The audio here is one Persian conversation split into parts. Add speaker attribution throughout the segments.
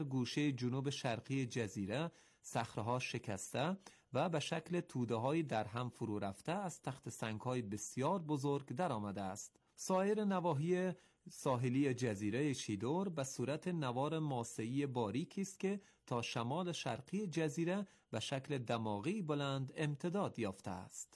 Speaker 1: گوشه جنوب شرقی جزیره صخره‌ها شکسته و به شکل توده‌های در هم فرو رفته از تخت سنگ‌های بسیار بزرگ در آمده است. سایر نواحی ساحلی جزیره شیدور به صورت نوار ماسه‌ای باریکی است که تا شمال شرقی جزیره به شکل دماغی بلند امتداد یافته است.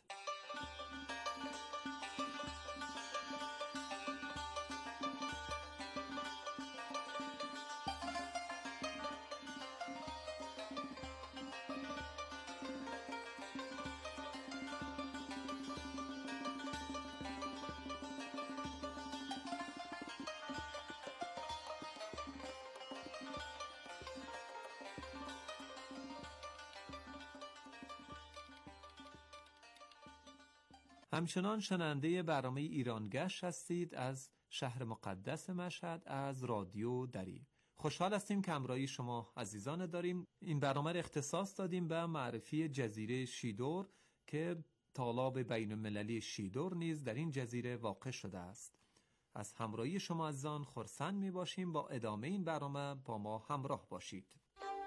Speaker 1: همچنان شنونده برنامه ایرانگشت هستید از شهر مقدس مشهد از رادیو دری. خوشحال هستیم که همراهی شما عزیزان داریم. این برنامه را اختصاص دادیم به معرفی جزیره شیدور که تالاب بین المللی شیدور نیز در این جزیره واقع شده است. از همراهی شما عزیزان خرسند می باشیم. با ادامه این برنامه با ما همراه باشید.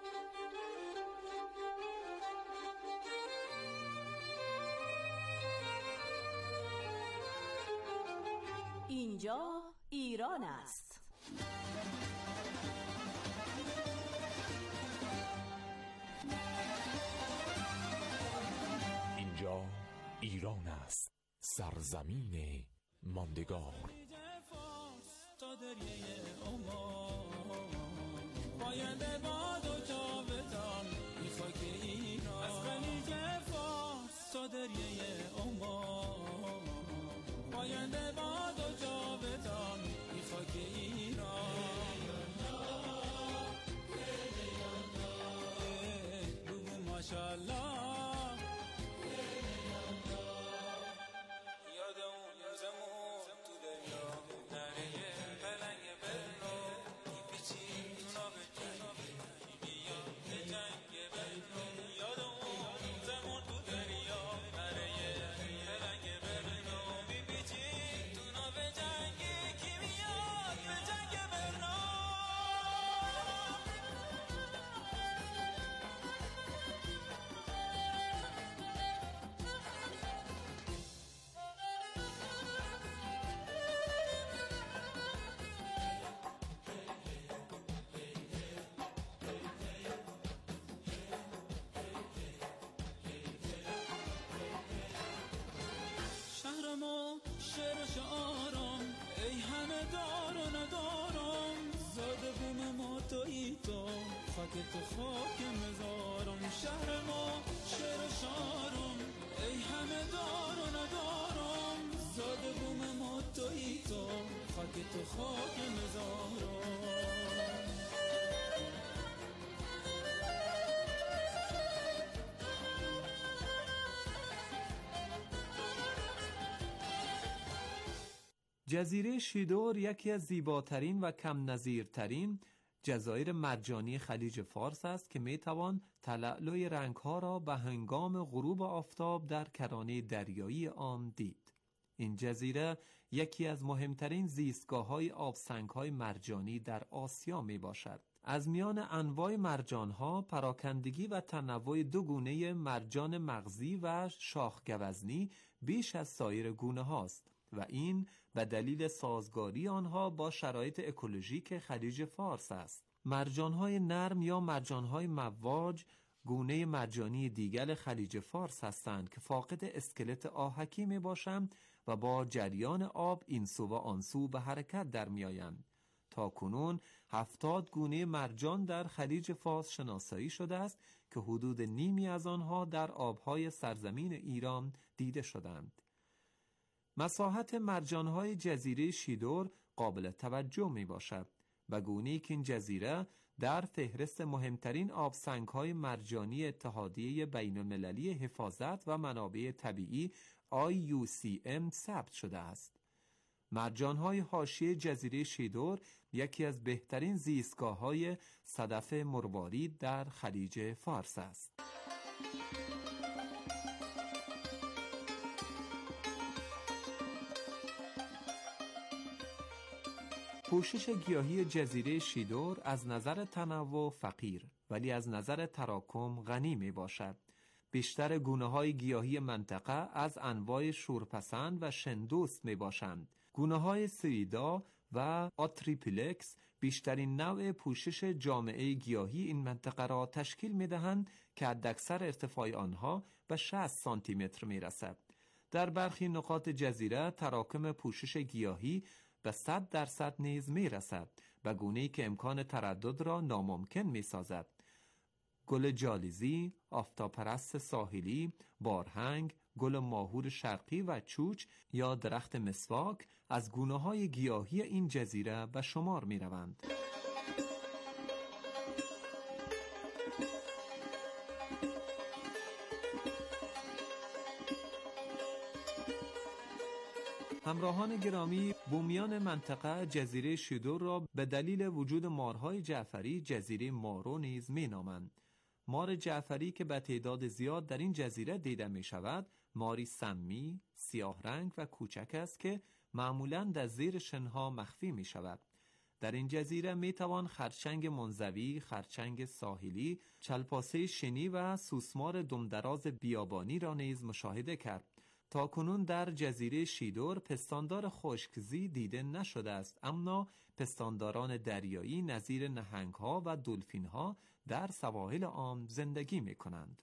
Speaker 2: اینجا ایران است.
Speaker 3: اینجا ایران است، سرزمین ماندگار.
Speaker 4: پاینده باد و جاودان این خاک ایران، از خلیج فارس تا دریای عمان. پاینده باد و جاودان این خاک ایران. بگو ماشاءالله. یادمون روزمون تو دریا نره پلنگ بلو میپیچی تو ناب جنگ بیا به جنگ بلو. یادمون روزمون تو دریا نره پلنگ بلو میپیچی تو ناب جنگ کی میاد به جنگ بلو. شهر ما شعر و شعارم ای همه دار و ندارم. زاده بوم ما تویی تو خاک تو خاک مزارم. شهر ما شعر و شعارم ای همه دار و ندارم. زاده بوم ما تویی تو خاک تو خاک مزارم.
Speaker 1: جزیره شیدور یکی از زیباترین و کم نظیرترین جزایر مرجانی خلیج فارس است که میتوان تلألؤ رنگها را به هنگام غروب آفتاب در کرانه دریایی آن دید. این جزیره یکی از مهمترین زیستگاه‌های آبسنگ‌های مرجانی در آسیا می باشد. از میان انواع مرجان‌ها پراکندگی و تنوع دو گونه مرجان مغزی و شاخگوزنی بیش از سایر گونه هاست و این به دلیل سازگاری آنها با شرایط اکولوژیک خلیج فارس است. مرجان‌های نرم یا مرجان‌های مواج گونه مرجانی دیگر خلیج فارس هستند که فاقد اسکلت آهکی می باشند و با جریان آب این سو و آن سو به حرکت در می آیند. تا کنون 70 گونه مرجان در خلیج فارس شناسایی شده است که حدود نیمی از آنها در آبهای سرزمین ایران دیده شدند. مساحت مرجان‌های جزیره شیدور قابل توجه می باشد و گونه‌ای که این جزیره در فهرست مهمترین آبسنگ‌های مرجانی اتحادیه بین‌المللی حفاظت و منابع طبیعی IUCN ثبت شده است. مرجان‌های حاشیه جزیره شیدور یکی از بهترین زیستگاه‌های صدف مروارید در خلیج فارس است. پوشش گیاهی جزیره شیدور از نظر تنوع فقیر ولی از نظر تراکم غنی می باشد. بیشتر گونه‌های گیاهی منطقه از انواع شورپسند و شندوست می باشند. گونه‌های سویدا و آتریپلکس بیشترین نوع پوشش جامعه گیاهی این منطقه را تشکیل می دهند که حداکثر ارتفاع آنها به 60 سانتی متر می رسد. در برخی نقاط جزیره تراکم پوشش گیاهی به 100% نیز می رسد، به گونه‌ای که امکان تردد را ناممکن می سازد. گل جالیزی، آفتابپرست ساحلی، بارهنگ، گل ماهور شرقی و چوچ یا درخت مسواک از گونه‌های گیاهی این جزیره به شمار می روند. همراهان گرامی، بومیان منطقه جزیره شیدور را به دلیل وجود مارهای جعفری جزیره مارو نیز می نامند. مار جعفری که به تعداد زیاد در این جزیره دیده می شود، ماری سمی، سیاه رنگ و کوچک است که معمولاً در زیر شنها مخفی می شود. در این جزیره می توان خرچنگ منزوی، خرچنگ ساحلی، چلپاسه شنی و سوسمار دمدراز بیابانی را نیز مشاهده کرد. تا کنون در جزیره شیدور پستاندار خشکزی دیده نشده است، اما پستانداران دریایی نظیر نهنگ‌ها و دلفین‌ها در سواحل آن زندگی می‌کنند.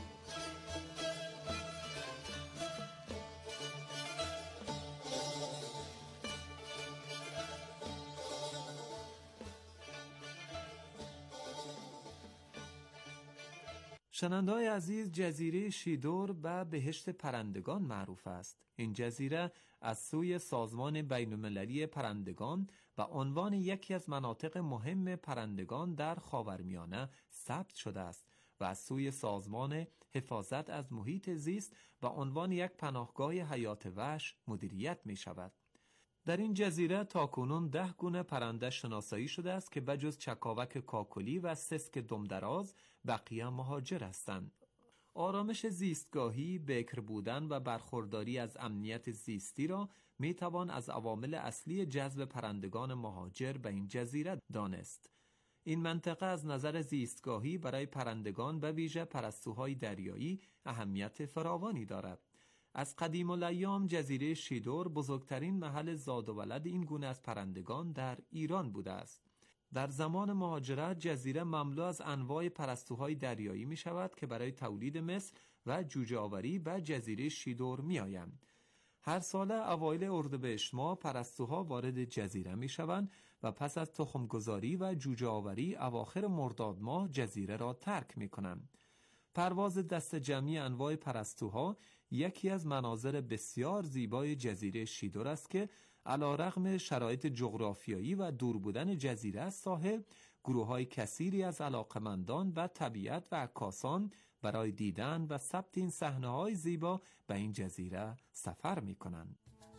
Speaker 1: شنونده‌های عزیز، جزیره شیدور به بهشت پرندگان معروف است. این جزیره از سوی سازمان بین‌المللی پرندگان و عنوان یکی از مناطق مهم پرندگان در خاورمیانه ثبت شده است و از سوی سازمان حفاظت از محیط زیست و عنوان یک پناهگاه حیات وحش مدیریت می شود. در این جزیره تاکنون 10 گونه پرنده شناسایی شده است که بجز چکاوک کاکلی و سسک دمدراز بقیه مهاجر هستند. آرامش زیستگاهی، بکر بودن و برخورداری از امنیت زیستی را می توان از عوامل اصلی جذب پرندگان مهاجر به این جزیره دانست. این منطقه از نظر زیستگاهی برای پرندگان به ویژه پرستوهای دریایی اهمیت فراوانی دارد. از قدیم الایام جزیره شیدور بزرگترین محل زاد و ولد این گونه از پرندگان در ایران بوده است. در زمان مهاجرت جزیره مملو از انواع پرستوهای دریایی می شود که برای تولید مثل و جوجه آوری به جزیره شیدور می آیند. هر ساله اوایل اردیبهشت ماه پرستوها وارد جزیره می شوند و پس از تخمگذاری و جوجه آوری اواخر مرداد ماه جزیره را ترک می کنند. پرواز دست جمعی انواع پرستوها یکی از مناظر بسیار زیبای جزیره شیدور است که علیرغم شرایط جغرافیایی و دور بودن جزیره از ساحل، گروه‌های کثیری از علاقمندان و طبیعت و عکاسان برای دیدن و ثبت این صحنه‌های زیبا به این جزیره سفر می‌کنند.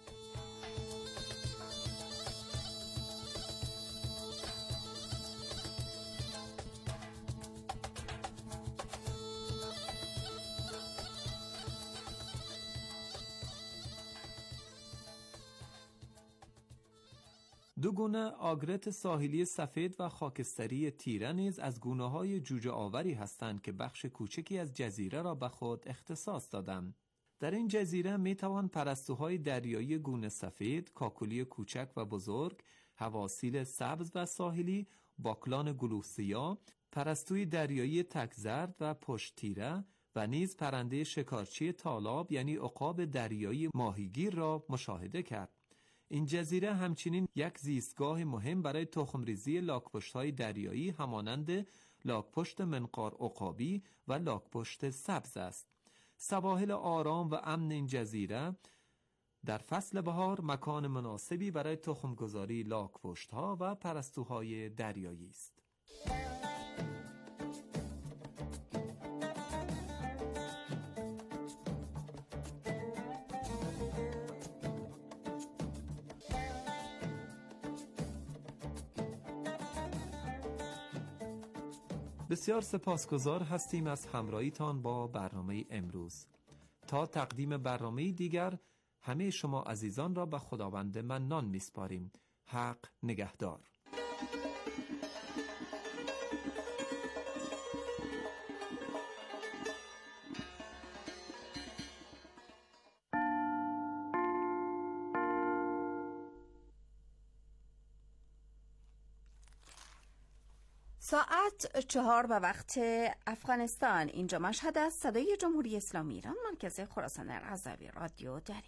Speaker 1: دو گونه آگرت ساحلی سفید و خاکستری تیره نیز از گونه‌های جوجه آوری هستند که بخش کوچکی از جزیره را به خود اختصاص دادند. در این جزیره می توان پرستوهای دریایی گونه سفید، کاکلی کوچک و بزرگ، حواسیل سبز و ساحلی، باکلان گلوسیا، پرستوی دریایی تک‌زرد و پشت تیره و نیز پرنده شکارچی تالاب یعنی عقاب دریایی ماهیگیر را مشاهده کرد. این جزیره همچنین یک زیستگاه مهم برای تخمریزی لاک‌پشت‌های دریایی همانند لاک‌پشت منقار عقابی و لاک‌پشت سبز است. سواحل آرام و امن این جزیره در فصل بهار مکان مناسبی برای تخمگذاری لاک‌پشت‌ها و پرستوهای دریایی است. بسیار سپاسگزار هستیم از همراهیتان با برنامه امروز. تا تقدیم برنامه دیگر همه شما عزیزان را به خداوند منان می‌سپاریم. حق نگهدار.
Speaker 5: ساعت 4 به وقت افغانستان. اینجا مشهد است. صدای جمهوری اسلامی ایران، مرکز خراسان رضوی، رادیو دری.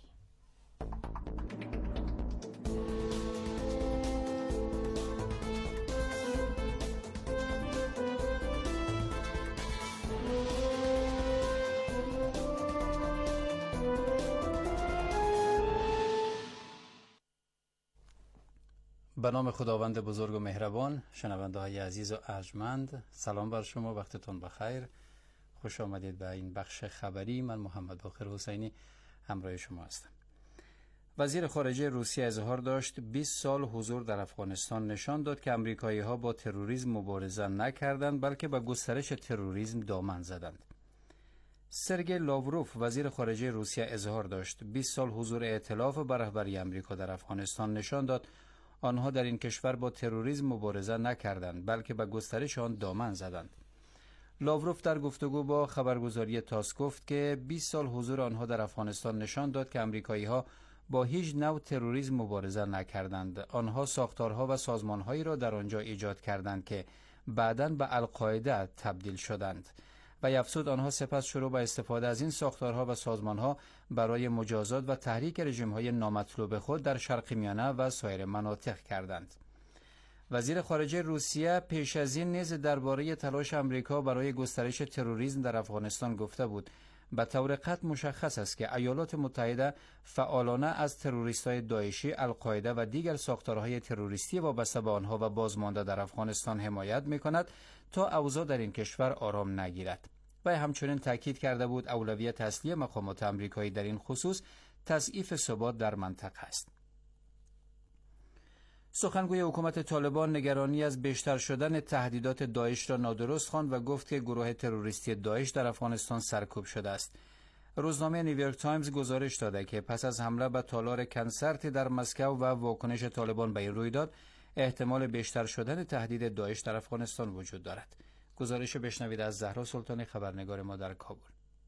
Speaker 6: به نام خداوند بزرگ و مهربان. شنونده های عزیز و ارجمند، سلام بر شما، وقتتون بخیر. خوش آمدید به این بخش خبری. من محمد باقر حسینی همراه شما هستم. وزیر خارجه روسیه اظهار داشت 20 سال حضور در افغانستان نشان داد که امریکایی ها با تروریسم مبارزه نکردند، بلکه به گسترش تروریسم دامن زدند. سرگئی لاوروف وزیر خارجه روسیه اظهار داشت 20 سال حضور ائتلاف به رهبری امریکا در افغانستان نشان داد آنها در این کشور با تروریسم مبارزه نکردند، بلکه به گسترش آن دامن زدند. لاوروف در گفتگو با خبرگزاری تاس گفت که 20 سال حضور آنها در افغانستان نشان داد که امریکایی‌ها با هیچ نوع تروریسم مبارزه نکردند. آنها ساختارها و سازمانهایی را در آنجا ایجاد کردند که بعداً به القاعده تبدیل شدند. و افزود آنها سپس شروع به استفاده از این ساختارها و سازمانها برای مجازات و تحریک رژیم‌های نامطلوب خود در شرق میانه و سایر مناطق کردند. وزیر خارجه روسیه پیش از این نیز درباره تلاش آمریکا برای گسترش تروریسم در افغانستان گفته بود به طور قطع مشخص است که ایالات متحده فعالانه از تروریست‌های داعشی، القاعده و دیگر ساختارهای تروریستی وابسته به آنها و بازمانده در افغانستان حمایت می‌کند تا اوضاع در این کشور آرام نگیرد. و همچنین تاکید کرده بود اولویت اصلی مقامات آمریکایی در این خصوص تضعیف ثبات در منطقه است. سخنگوی حکومت طالبان نگرانی از بیشتر شدن تهدیدات داعش را نادرست خواند و گفت که گروه تروریستی داعش در افغانستان سرکوب شده است. روزنامه نیویورک تایمز گزارش داده که پس از حمله به تالار کنسرت در مسکو و واکنش طالبان به این رویداد، احتمال بیشتر شدن تهدید داعش در افغانستان وجود دارد. گزارش بشنوید از زهرا سلطانی، خبرنگار ما در کابل.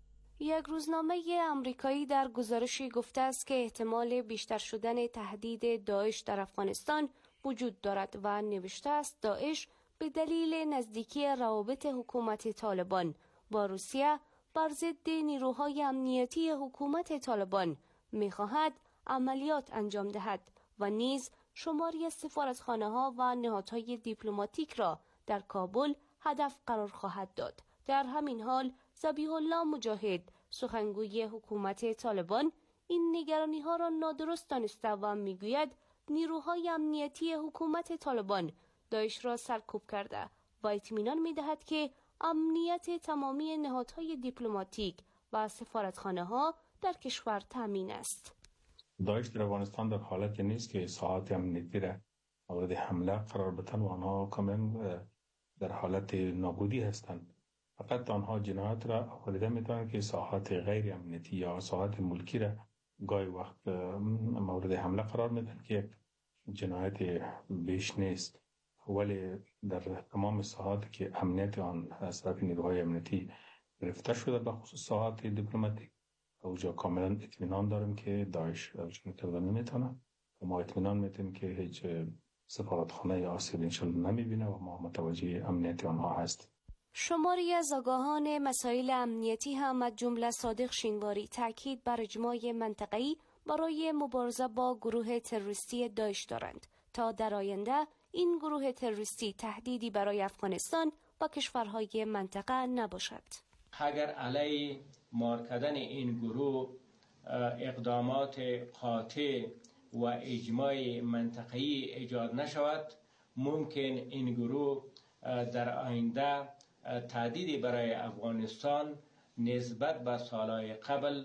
Speaker 7: یک روزنامه آمریکایی در گزارشی گفته است که احتمال بیشتر شدن تهدید داعش در افغانستان وجود دارد و نوشته است داعش به دلیل نزدیکی روابط حکومت طالبان با روسیه بر ضد نیروهای امنیتی حکومت طالبان می‌خواهد عملیات انجام دهد و نیز شماری از سفارتخانه‌ها و نهادهای دیپلماتیک را در کابل هدف قرار خواهد داد. در همین حال ذبیح الله مجاهد، سخنگوی حکومت طالبان، این نگرانی‌ها را نادرست دانسته و می‌گوید نیروهای امنیتی حکومت طالبان داعش را سرکوب کرده و اطمینان می‌دهد که امنیت تمامی نهادهای دیپلماتیک و سفارتخانه‌ها در کشور تامین است.
Speaker 8: داعش در افغانستان در حالتی نیست که ساحات امنیتی را مورد حمله قرار بدن و آنها کاملا در حالت نابودی هستند. فقط آنها جنایت را آفریده می‌توانند که ساحات غیر امنیتی یا ساحات ملکی را گاهی وقت مورد حمله قرار میدن که جنایت بیش نیست، ولی در تمام ساحاتی که امنیت آن از طرف نیروهای امنیتی گرفته شده به خصوص ساحات دیپلماتیک، اوجا کاملا اطمینان داریم که داعش کردن نمیتونه و ما اطمینان میتونیم که هیچ سفارتخانه یا آسیب انشالله نمیبینه و ما متوجه امنیت آنها هست.
Speaker 7: شماری از آگاهان مسائل امنیتی هم از جمله صادق شینواری تاکید بر اجماع منطقه‌ای برای مبارزه با گروه تروریستی داعش دارند تا در آینده این گروه تروریستی تهدیدی برای افغانستان و کشورهای منطقه نباشد.
Speaker 9: اگر علیه مار کردن این گروه اقدامات قاطع و اجماع منطقه‌ای ایجاد نشود، ممکن این گروه در آینده تهدیدی برای افغانستان نسبت به سالهای قبل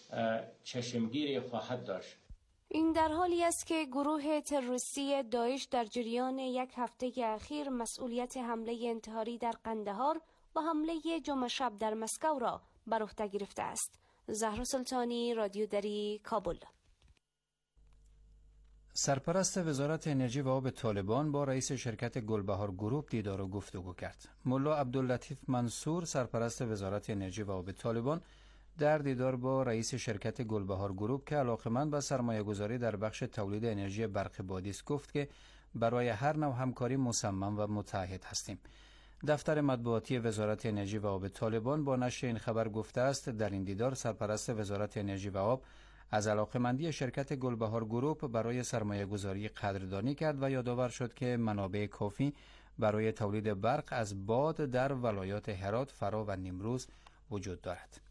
Speaker 9: چشمگیری خواهد داشت.
Speaker 7: این در حالی است که گروه تروریستی داعش در جریان یک هفته اخیر مسئولیت حمله انتحاری در قندهار و حمله جمعه شب در مسکو را بر عهده گرفته است. زهرا سلطانی، رادیو دری، کابل.
Speaker 6: سرپرست وزارت انرژی و آب طالبان با رئیس شرکت گلبهار گروپ دیدار و گفتگو کرد. ملا عبداللطیف منصور سرپرست وزارت انرژی و آب طالبان در دیدار با رئیس شرکت گلبهار گروپ که علاقمند به سرمایه‌گذاری در بخش تولید انرژی برق بادی است گفت که برای هر نوع همکاری مصمم و متعهد هستیم. دفتر مطبوعاتی وزارت انرژی و آب طالبان با نشر این خبر گفته است در این دیدار سرپرست وزارت انرژی و آب از علاقمندی شرکت گلبهار گروپ برای سرمایه‌گذاری قدردانی کرد و یادآور شد که منابع کافی برای تولید برق از باد در ولایات هرات، فرا و نیمروز وجود دارد.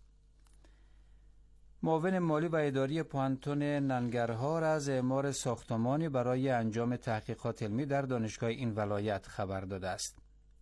Speaker 6: معاون مالی و اداری پوهنتون ننگرهار از اعمار ساختمانی برای انجام تحقیقات علمی در دانشگاه این ولایت خبر داده است.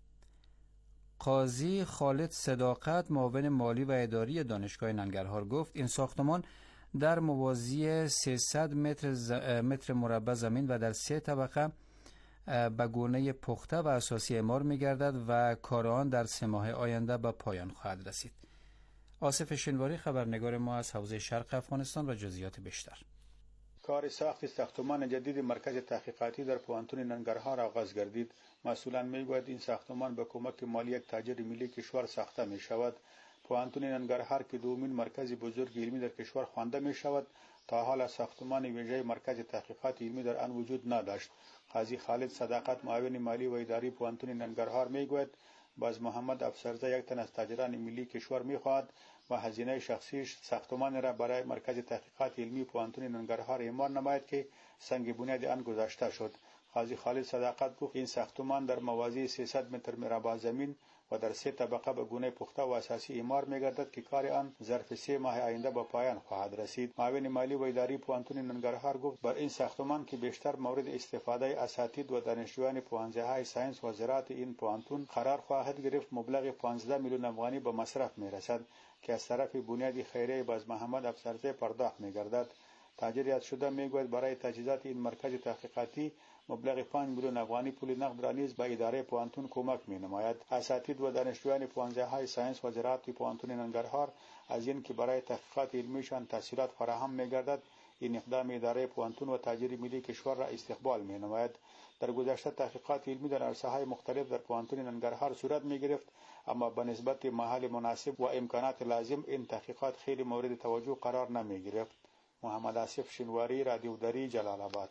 Speaker 6: قاضی خالد صداقت معاون مالی و اداری دانشگاه ننگرهار گفت این ساختمان در موازی 300 متر مربع زمین و در 3 طبقه به گونه پخته و اساسی اعمار می‌گردد و کار آن در 3 ماه آینده به پایان خواهد رسید. آصف شنواری خبرنگار ما از حوزه شرق افغانستان و جزئیات بیشتر.
Speaker 10: کار ساخت ساختمان جدید مرکز تحقیقاتی در پوهنتون ننگرهار آغاز گردید. مسئولان میگویند این ساختمان به کمک مالی یک تاجر ملی کشور ساخته می شود. پوهنتون ننگرهار که دومین مرکز بزرگ علمی در کشور خوانده می شود تا حال ساختمان ویژه مرکز تحقیقات علمی در آن وجود نداشت. قاضی خالد صداقت معاون مالی و اداری پوهنتون ننگرهار میگوید باز محمد افسرزاده یک تن از تاجران ملی کشور میخواهد و هزینه شخصیش ساختمان را برای مرکز تحقیقات علمی پوهنتون ننگرهار اعمار نماید که سنگ بنیاد آن گذاشته شد. قاضی خالد صداقت گفت این ساختمان در موازی 300 متر مربع زمین و در 3 طبقه به گونه پخته و اساسی اعمار می‌گردد که کار آن ظرف 3 ماه آینده به پایان خواهد رسید. معاون مالی و اداری پوهنتون ننگرهار گفت بر این ساختمان که بیشتر مورد استفاده اساتید و دانشجویان پوهنځی‌های ساینس و زراعت این پوهنتون قرار خواهد گرفت، مبلغ 15 میلیون افغانی به مصرف می‌رسد که از طرف بنیاد خیریه باز محمد افسرزاده پرداخت می‌گردد. تاجر یاد شده میگوید برای تجهیزات این مرکز تحقیقاتی مبلغ 5 میلیون افغانی پول نقد را نیز به اداره پوهنتون کمک می‌نماید. اساتید و دانشجویان پوهنځی‌های ساینس و زراعت پوهنتون ننگرهار از این که برای تحقیقات علمیشان تسهیلات فراهم می‌گردد این اقدام اداره پوهنتون و تاجر ملی کشور را استقبال می‌نماید. در گذشته تحقیقات علمی در عرصه‌های مختلف در پوهنتون ننگرهار صورت می‌گرفت اما به نسبت محل مناسب و امکانات لازم این تحقیقات خیلی مورد توجه قرار نمی‌گرفت. محمد آصف شنواری، رادیو دری، جلال آباد.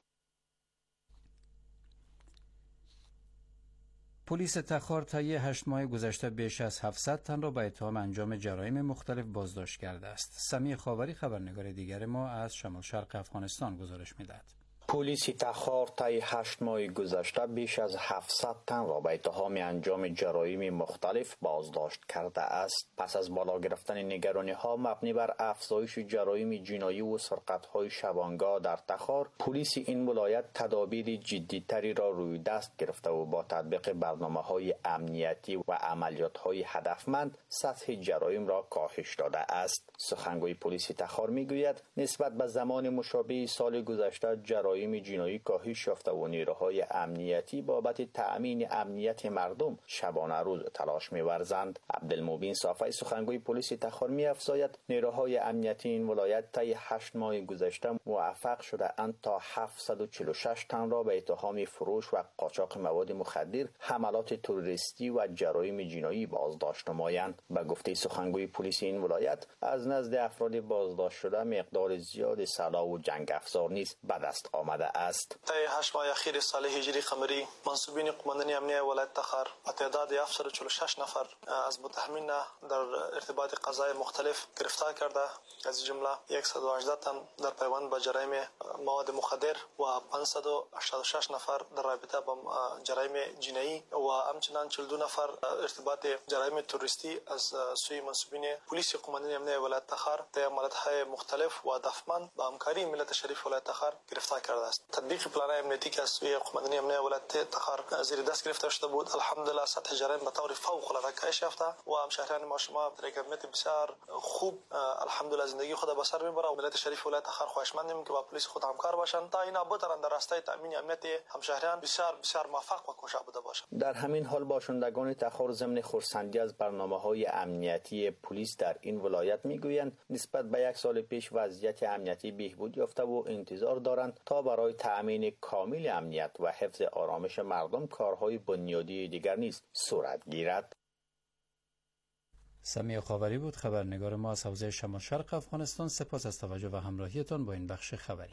Speaker 6: پلیس تخار طی 8 ماه گذشته بیش از 700 تن را به اتهام انجام جرایم مختلف بازداشت کرده است. سمیع خاوری خبرنگار دیگر ما از شمال شرق افغانستان گزارش می‌دهد.
Speaker 11: پلیس تخار طی 8 ماه گذشته بیش از 700 تن را به اتهام انجام جرایم مختلف بازداشت کرده است. پس از بالا گرفتن نگرانی‌ها مبنی بر افزایش جرایم جنایی و سرقت‌های شبانگاه در تخار، پلیس این ولایت تدابیر جدی‌تری را روی دست گرفته و با تطبیق برنامه‌های امنیتی و عملیات‌های هدفمند سطح جرایم را کاهش داده است. سخنگوی پلیس تخار می‌گوید نسبت به زمان مشابه سال گذشته جرایم جنایی کاهش یافته و نیروهای امنیتی بابت تأمین امنیت مردم شبانه روز تلاش می‌ورزند. عبدالمبین صافی سخنگوی پلیس تخار می‌افزاید نیروهای امنیتی این ولایت طی 8 ماه گذشته موفق شده اند تا 746 تن را به اتهام فروش و قاچاق مواد مخدر، حملات تروریستی و جرایم جنایی بازداشت نمایند. به گفته سخنگوی پلیس این ولایت از نزد افراد بازداشت شده مقدار زیاد سلاح و جنگ افزار نیز به دست آمده است.
Speaker 12: طی 8 ماه اخیر سال هجری قمری منصوبین قماندانی امنیه ولایت تخار با تعداد 746 نفر از متهمین در ارتباط قضای مختلف گرفتار کرده، از جمله 118 تن در پیوند با جرایم مواد مخدر و 586 نفر در رابطه با جرایم جنایی و همچنین 42 نفر ارتباط جرایم تروریستی از سوی منصوبین پلیس قماندانی امنیه ولایت تخار در عملیات‌های مختلف و هدفمند با همکاری ملت شریف ولایت تخار گرفتار کرده است. تطبیق پلان امنیتی که از سوی قماندانی امنیه ولایت تخار زیر دست گرفته شده بود، الحمدلله سطح جرایم به طور فوق العاده کاهش یافته و همشهریان ما شما در یک امنیت بسیار خوب الحمدلله زندگی خود به سر میبره و ملت شریف ولایت تخار خواهشمندیم که با پلیس خود همکار باشند تا اینا بتوانند در راستای تامین امنیت همشهریان بسیار موفق و کوشا بوده باشند.
Speaker 11: در همین حال باشندگان تخار ضمن خرسندی از برنامه‌های امنیتی پلیس در این ولایت میگویند نسبت به 1 سال پیش وضعیت امنیتی بهبود یافته و انتظار دارند تا برای تأمین کامل امنیت و حفظ آرامش مردم کارهای بنیادی دیگر نیز صورت گیرد.
Speaker 6: سمیع خاوری بود خبرنگار ما از حوزه شمال شرق افغانستان. سپاس از توجه و همراهیتان با این بخش خبری.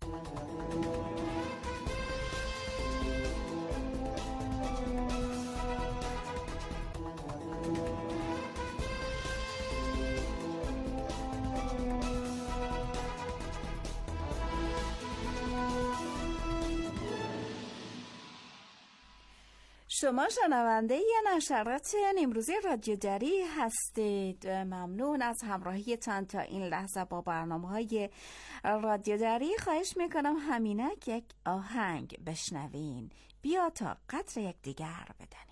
Speaker 5: شما شنونده نشرات امروزی رادیو دری هستید. ممنون از همراهیتان تا این لحظه با برنامه‌های رادیو دری. خواهش میکنم همینک یک آهنگ بشنوین. بیا تا قدر یک دیگر بدنیم.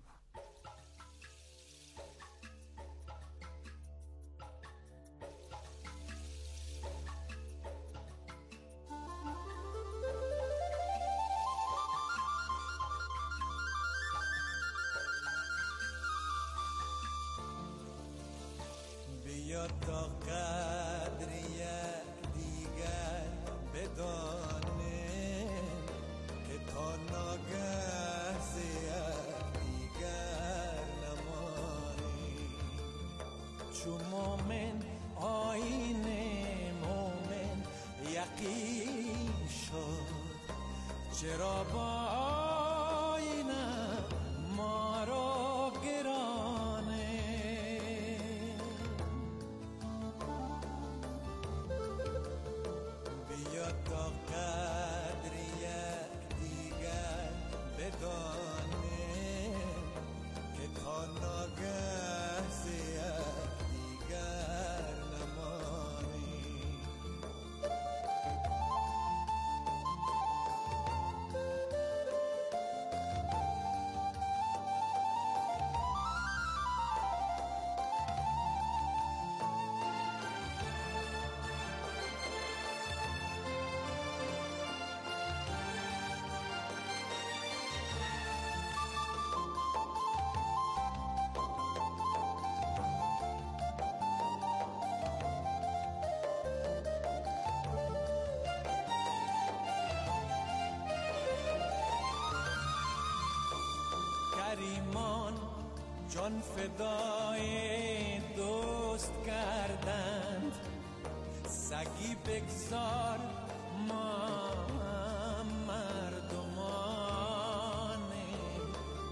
Speaker 4: بیا تا قدر یک دیگر بدانیم که تا ناگه ز یک دیگر نمانیم. چو مومن آیین مومن یقین شد، چرا با آینه ما را گرانه. بیا تا قدر یک دیگر بدانیم که تا ناگه ز یک دیگر نمانیم. کریمان جان فدای دوست کردند، سگی بگذار ما مردمانیم.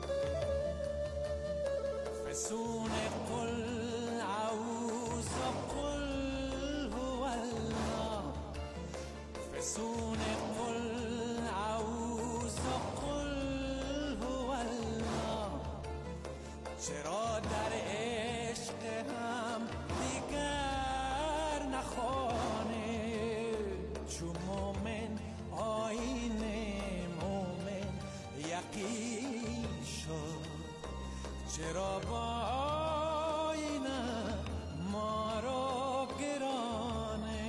Speaker 4: فسون قل اعوذ قل هو الله، فسون قل اعوذ قل هو الله. چرا در عشق هم دیگر نخوانه. چو مومن آیین مومن یقین شد، چرا با آینه ما را گرانه.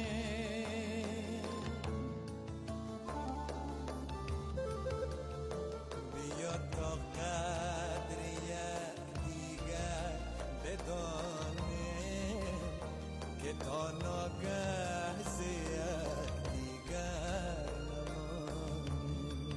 Speaker 4: بیا تا قدر یک دیگر بدانیم که تا ناگه ز یک دیگر نمانیم.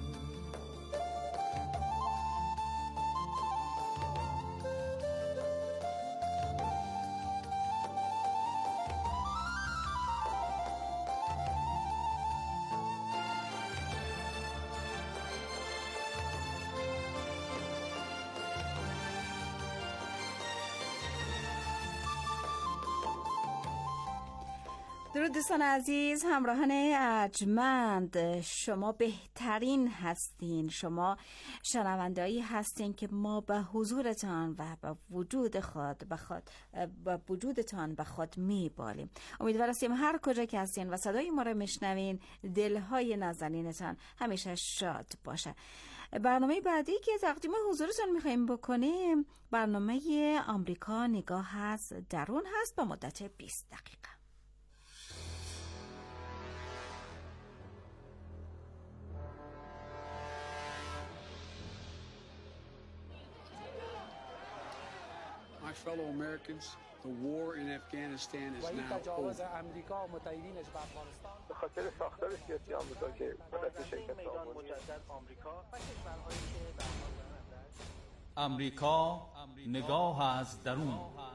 Speaker 5: درود دوستان عزیز، همراهان ارجمند، شما بهترین هستین. شما شنوندهایی هستین که ما به حضورتان و به وجودتان به خود میبالیم. امیدوار هستیم هر کجا که هستین و صدای ما رو میشنوین دلهای نازنینتان همیشه شاد باشه. برنامه بعدی که تقدیم حضورتان میخواییم بکنیم برنامه آمریکا نگاه از درون هست با مدت 20 دقیقه.
Speaker 13: My fellow Americans, و این تجاوز امریکا و متحدینش به افغانستان
Speaker 14: به خاطر ساختار سیاسی آمریکا که مدت شرکت
Speaker 15: میدان مجدد آمریکا و کشورهایی که در حال
Speaker 16: امریکا نگاه از درون.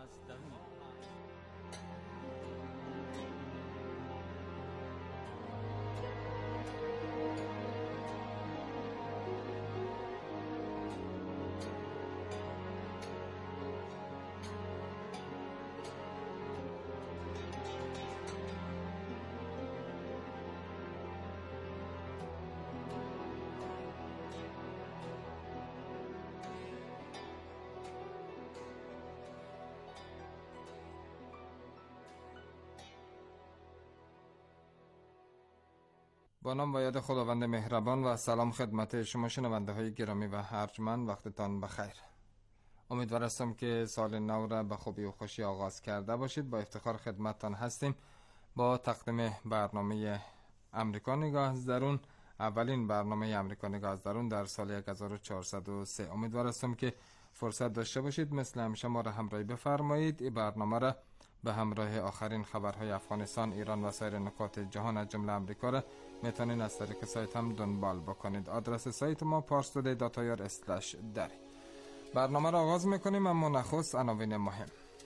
Speaker 17: با نام و یاد خداوند مهربان و سلام خدمت شما شنونده های گرامی و ارجمند، وقتتان بخیر. امیدوار هستم که سال نو را به خوبی و خوشی آغاز کرده باشید. با افتخار خدمتتان هستیم با تقدیم برنامه امریکا نگاه از درون، اولین برنامه امریکا نگاه از درون در سال 1403. امیدوار هستم که فرصت داشته باشید مثل همیشه ما را همراهی بفرمایید. این برنامه را به همراه آخرین خبرهای افغانستان، ایران و سایر نقاط جهان از جمله امریکا را میتونید از طریق سایت هم دنبال بکنید. آدرس سایت ما parstoday.ir/dari. برنامه را آغاز میکنیم، اما نخست عناوین مهم.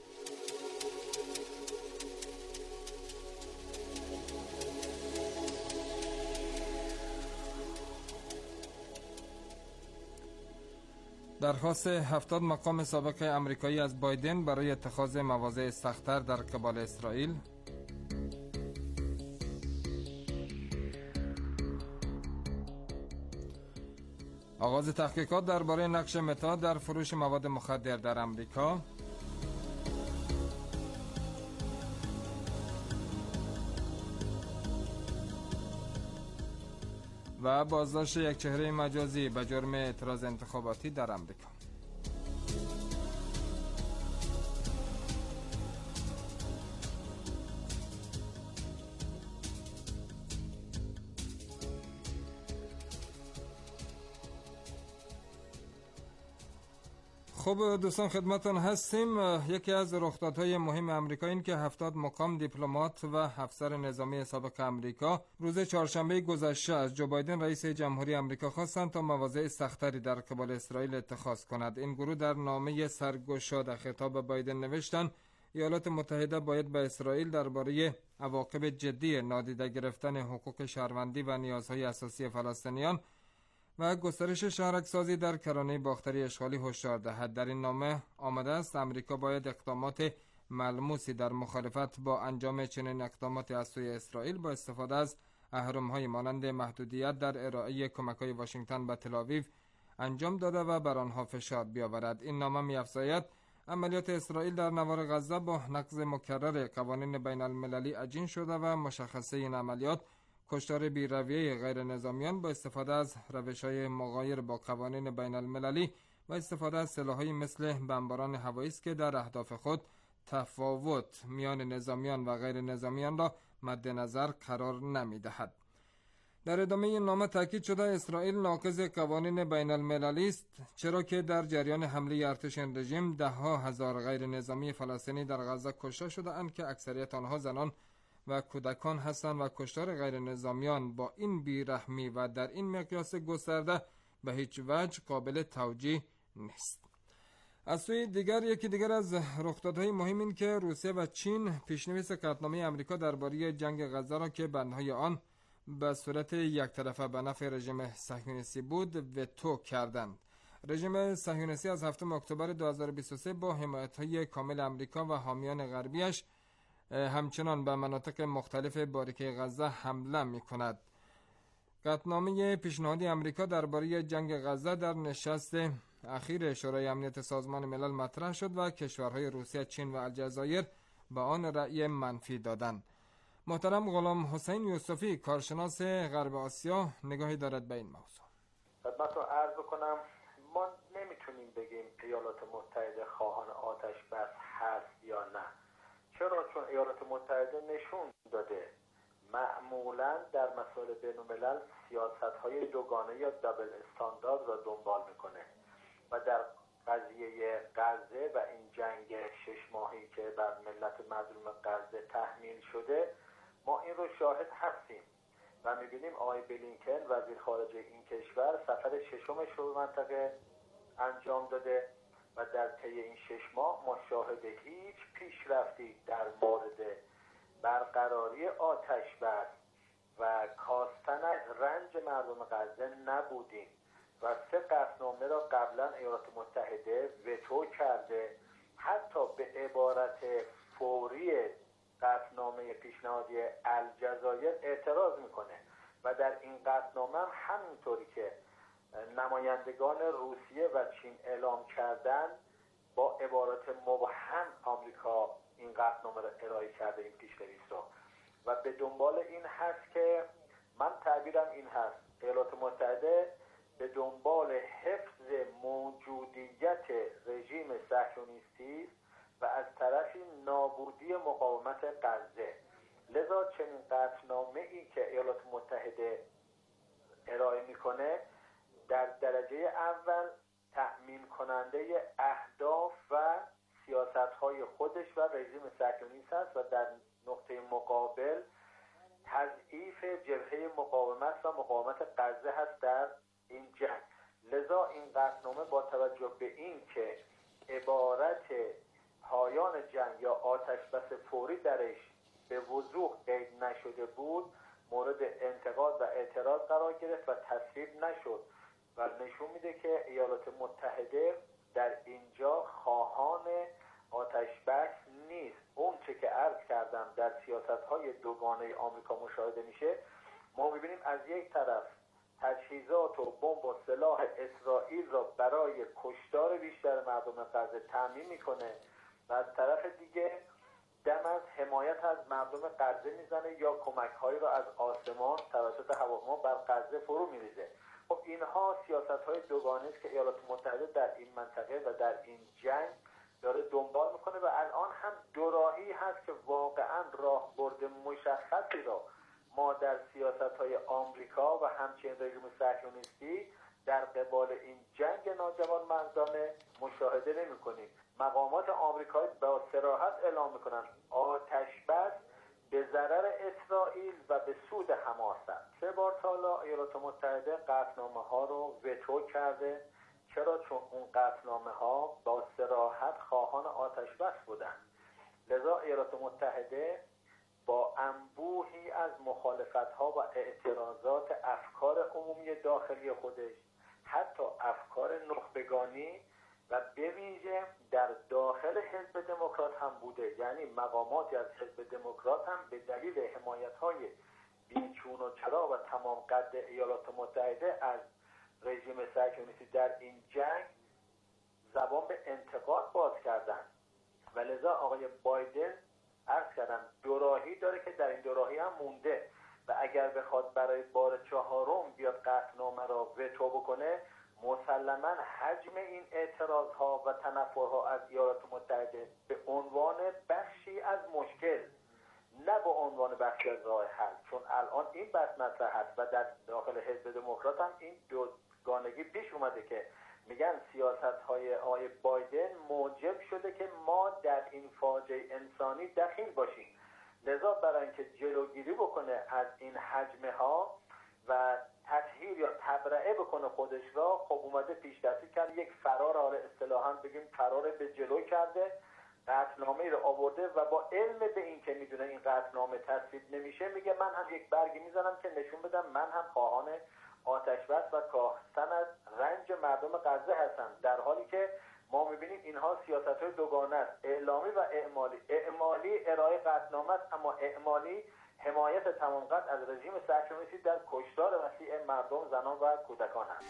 Speaker 17: درخواست 70 مقام سابق امریکایی از بایدن برای اتخاذ مواضع سخت‌تر در قبال اسرائیل. آغاز تحقیقات درباره نقش متا در فروش مواد مخدر در امریکا. و بازداشت یک چهره مجازی به جرم اعتراض انتخاباتی در امریکا. خب دوستان، خدمتون هستیم. یکی از رخدادهای مهم امریکا این که 70 مقام دیپلمات و افسر نظامی سابق امریکا روز چهارشنبه گذشته از جو بایدن رئیس جمهوری امریکا خواستند تا مواضع سخت‌تری در قبال اسرائیل اتخاذ کند. این گروه در نامه سرگشا خطاب بایدن نوشتند ایالات متحده باید به اسرائیل درباره عواقب جدی نادیده گرفتن حقوق شهروندی و نیازهای اساسی فلسطینیان و گسترش شهرک‌سازی در کرانه باختری اشغالی هشدار دهد. در این نامه آمده است آمریکا باید اقدامات ملموسی در مخالفت با انجام چنین اقدامات از سوی اسرائیل با استفاده از اهرم‌های مانند محدودیت در ارائه کمک‌های واشنگتن به تل‌آویو انجام داده و بر آنها فشار بیاورد. این نامه می‌افزاید عملیات اسرائیل در نوار غزه با نقض مکرر قوانین بین‌المللی عجین شده و مشخصه این عملیات کشتار بی‌رویه غیر نظامیان با استفاده از روش‌های مغایر با قوانین بین‌المللی و استفاده از سلاح‌هایی مثل بمباران هوایی است که در اهداف خود تفاوت میان نظامیان و غیر نظامیان را مد نظر قرار نمی‌دهد. در ادامه این نامه تاکید شده اسرائیل ناقض قوانین بین‌المللی است، چرا که در جریان حمله ارتش این رژیم ده‌ها هزار غیر نظامی فلسطینی در غزه کشته شده‌اند که اکثریت آنها زنان و کودکان هستند و کشتار غیر نظامیان با این بیرحمی و در این مقیاس گسترده به هیچ وجه قابل توجیه نیست. از سوی دیگر یکی دیگر از رخدادهای مهم این که روسیه و چین پیشنویس قطعنامه امریکا درباره جنگ غزه را که بندهای آن به صورت یک طرفه به نفع رژیم صهیونیستی بود وتو کردند. رژیم صهیونیستی از 7 اکتبر 2023 با حمایت‌های کامل امریکا و حامیان غربیش همچنان به مناطق مختلف باریکه غزه حمله می‌کند. قطعنامه پیشنهادی امریکا درباره جنگ غزه در نشست اخیر شورای امنیت سازمان ملل مطرح شد و کشورهای روسیه، چین و الجزایر به آن رأی منفی دادند. محترم غلام حسین یوسفی، کارشناس غرب آسیا، نگاهی دارد به این موضوع.
Speaker 18: خدمتتون عرض بکنم ما نمیتونیم بگیم ایالات متحده خواهان آتش بس هست یا نه. چرا؟ چون ایالات متحده نشون داده معمولا در مسائل بین الملل سیاست‌های دوگانه یا دابل استاندارد را دنبال میکنه و در قضیه غزه و این جنگ 6 ماهی که بر مظلوم غزه تحمیل شده، ما این رو شاهد هستیم و می‌بینیم آقای بلینکن وزیر خارجه این کشور سفر ششمش رو به منطقه انجام داده و در طی این 6 ماه ما شاهد هیچ پیشرفتی در مورد برقراری آتش بس و کاستن از رنج مردم غزه نبودیم و 3 قطعنامه را قبلا ایالات متحده وتو کرده. حتی به عبارت فوری قطعنامه پیشنهادی الجزایر اعتراض میکنه و در این قطعنامه هم همینطوری که نمایندگان روسیه و چین اعلام کردن با عبارات مبهم آمریکا این قطعنامه را ارائه کرده، این پیش‌نویس رو، و به دنبال این هست که من تعبیرم این هست ایالات متحده به دنبال حفظ موجودیت رژیم صهیونیستی و از طرفی نابودی مقاومت غزه. لذا چنین قطعنامه‌ای که ایالات متحده ارائه میکنه در درجه اول تأمین کننده اهداف و سیاست‌های خودش و رژیم صهیونیست است و در نقطه مقابل تضعیف جبهه مقاومت و مقاومت غزه هست در این جنگ. لذا این قطعنامه با توجه به این که عبارت پایان جنگ یا آتش بس فوری درش به وضوح قید نشده بود مورد انتقاد و اعتراض قرار گرفت و تصویب نشد و نشون میده که ایالات متحده در اینجا خواهان آتش بس نیست. اون چه که عرض کردم در سیاست‌های دوگانه آمریکا مشاهده میشه، ما میبینیم از یک طرف تجهیزات و بمب و سلاح اسرائیل را برای کشتار بیشتر مردم غزه تامین میکنه و از طرف دیگه دم از حمایت از مردم غزه میزنه یا کمک‌هایی را از آسمان توسط هواپیما بر غزه فرو میریزه. خب اینها سیاست‌های دوگانه است که ایالات متحده در این منطقه و در این جنگ داره دنبال میکنه و الان هم دو راهی هست که واقعا راهبرد مشخصی را ما در سیاست‌های آمریکا و همچنین رژیم صهیونیستی در قبال این جنگ ناجوانمردانه مشاهده نمی‌کنیم. مقامات آمریکایی با صراحت اعلام می‌کنند آتش بس به ضرر اسرائیل و به سود حماس است. 3 بار تا حالا ایالات متحده قطعنامه‌ها رو وتو کرده. چرا؟ چون اون قطعنامه‌ها با صراحت خواهان آتش بس بودند. لذا ایالات متحده با انبوهی از مخالفت‌ها و اعتراضات افکار عمومی داخلی خودش، حتی افکار نخبگانی و به ویژه در داخل حزب دموکرات هم بوده، یعنی مقاماتی از حزب دموکرات هم به دلیل حمایت‌های بیچون و چرا و تمام قد ایالات متحده از رژیم صهیونیستی در این جنگ زبان به انتقاد باز کردن و لذا آقای بایدن عرض کردم دو راهی داره که در این دو راهی هم مونده و اگر بخواد برای بار 4 بیاد قطعنامه را وتو بکنه، مسلما حجم این اعتراضها و تنفرها از ایالات متحده به عنوان بخشی از مشکل نه به عنوان بخشی از راه حل، چون الان این بحث مطرح هست و در داخل حزب دموکرات هم این دوگانگی پیش اومده که میگن سیاست‌های آقای بایدن موجب شده که ما در این فاجعه انسانی دخیل باشیم. لذا برای اینکه جلوگیری بکنه از این حجم‌ها و تطهیر یا تبرئه بکنه خودش را، خب اومده پیش دستی کرد، یک فرار، حالا اصطلاحاً بگیم فرار به جلو کرده، قطعنامه‌ای رو آورده و با علم به این که میدونه این قطعنامه تصویب نمیشه، میگه من هم یک برگی میزنم که نشون بدم من هم خواهان آتش بس و کاستن از رنج مردم غزه هستم، در حالی که ما میبینیم اینها سیاست‌های دوگانه است، اعلامی و اعمالی. اعمالی ارائه قطعنامه است، اما اعمالی حمایت تمام قد از رژیم صهیونیستی در کشتار وسیع مردم، زنان و کودکان است.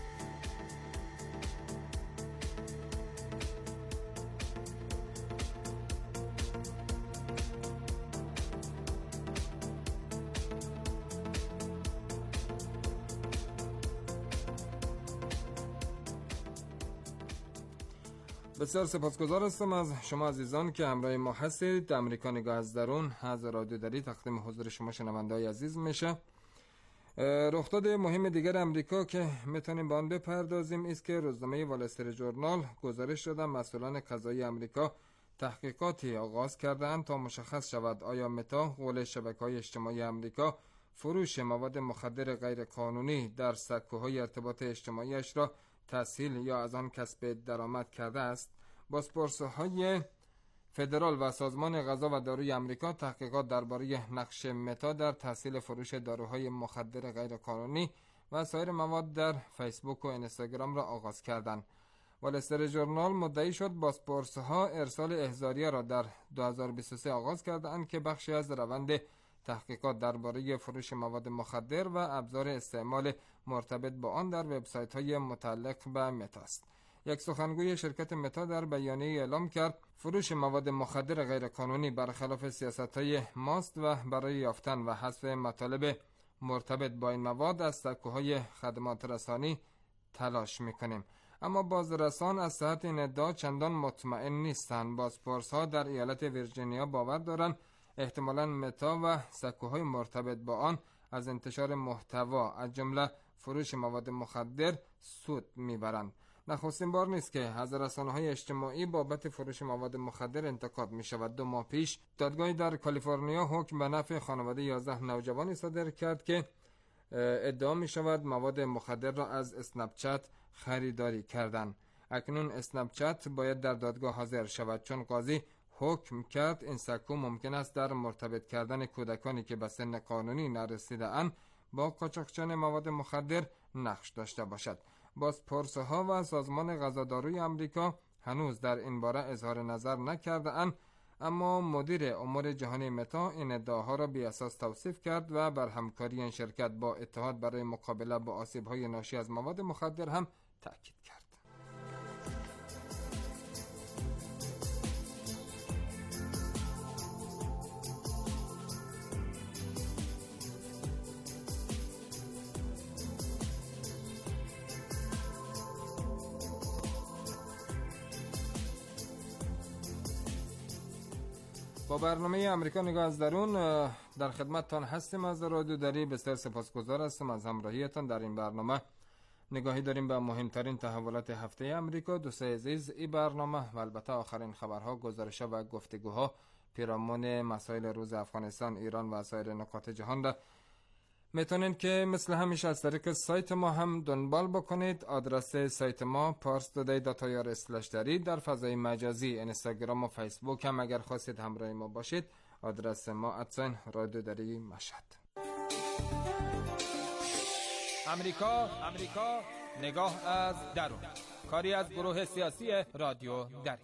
Speaker 17: بسیار سپاسگزار هستم از شما عزیزان که همراه ما هستید. امریکا نگاه از درون از رادیو دری تقدیم حضور شما شنونده‌های عزیز میشه. رخداد مهم دیگر امریکا که میتونیم به آن بپردازیم است که روزنامه وال استریت ژورنال گزارش دادن مسئولان قضایی امریکا تحقیقاتی آغاز کرده‌اند تا مشخص شود آیا متا قول شبکه‌های اجتماعی آمریکا فروش مواد مخدر غیرقانونی در سکوهای ارتباط اجتماعیش را تسهیل یا از آن کسب درآمد کرده است. بازپرس‌های فدرال و سازمان غذا و داروی آمریکا تحقیقات درباره نقش متا در تسهیل فروش داروهای مخدر غیرقانونی و سایر مواد در فیسبوک و اینستاگرام را آغاز کردند. وال استریت ژورنال مدعی شد بازپرس‌ها ارسال احضاریه را در 2023 آغاز کردند که بخشی از روند تحقیقات درباره فروش مواد مخدر و ابزار استعمال مرتبط با آن در وبسایت‌های متعلق به متا است. یک سخنگوی شرکت متا در بیانیه اعلام کرد فروش مواد مخدر غیرقانونی برخلاف سیاست‌های ماست و برای یافتن و حذف مطالب مرتبط با این مواد از سکوهای خدمات رسانی تلاش می‌کنیم. اما بازرسان از صحت این ادعا چندان مطمئن نیستند. بازپرس‌ها در ایالت ویرجینیا باور دارند احتمالاً متا و سکوهای مرتبط با آن از انتشار محتوا از جمله فروش مواد مخدر سود میبرند. نخستین بار نیست که از رسانه‌های اجتماعی بابت فروش مواد مخدر انتقاد می‌شود. 2 ماه پیش دادگاهی در کالیفرنیا حکم به نفع خانواده 11 نوجوانی صادر کرد که ادعا می‌شود مواد مخدر را از اسنپ چت خریداری کردند. اکنون اسنپ چت باید در دادگاه حاضر شود چون قاضی حکم کرد این سکو ممکن است در مرتبط کردن کودکانی که به سن قانونی نرسیده اند با قاچاقچیان مواد مخدر نقش داشته باشد. بازپرس‌ها و سازمان غذاداروی آمریکا هنوز در این باره اظهار نظر نکرده اند، اما مدیر امور جهانی متا این ادعاها را بی اساس توصیف کرد و بر همکاری این شرکت با اتحاد برای مقابله با آسیب‌های ناشی از مواد مخدر هم تاکید کرد. با برنامه امریکا نگاه از درون در خدمتتان هستیم. از رادیو دری بسیار سپاسگزار هستم از همراهیتان. در این برنامه نگاهی داریم به مهمترین تحولات هفته امریکا. دوستان عزیز، این برنامه و البته آخرین خبرها، گزارش‌ها و گفتگوها پیرامون مسائل روز افغانستان، ایران و سایر نقاط جهان را میتونین که مثل همیشه از طریق سایت ما هم دنبال بکنید. آدرس سایت ما parstoday.ir/dari. در فضای مجازی اینستاگرام و فیسبوک هم اگر خواستید همراه ما باشید آدرس ما @رادیو دری مشهد. امریکا نگاه از درون، کاری از گروه سیاسی رادیو دری.